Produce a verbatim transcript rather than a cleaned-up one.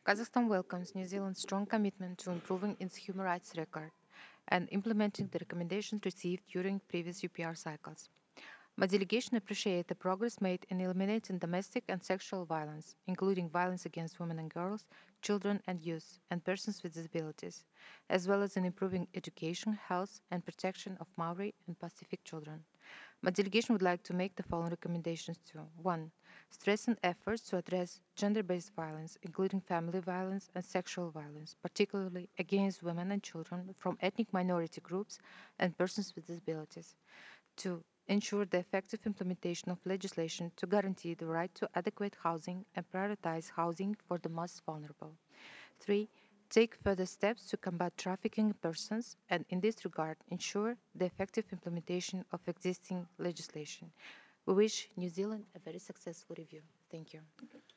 Kazakhstan welcomes New Zealand's strong commitment to improving its human rights record and implementing the recommendations received during previous U P R cycles. My delegation appreciates the progress made in eliminating domestic and sexual violence, including violence against women and girls, children and youth, and persons with disabilities, as well as in improving education, health, and protection of Maori and Pacific children. My delegation would like to make the following recommendations to one. Strengthen efforts to address gender based violence, including family violence and sexual violence, particularly against women and children from ethnic minority groups and persons with disabilities. two. Ensure the effective implementation of legislation to guarantee the right to adequate housing and prioritize housing for the most vulnerable. three. Take further steps to combat trafficking in persons and, in this regard, ensure the effective implementation of existing legislation. We wish New Zealand a very successful review. Thank you.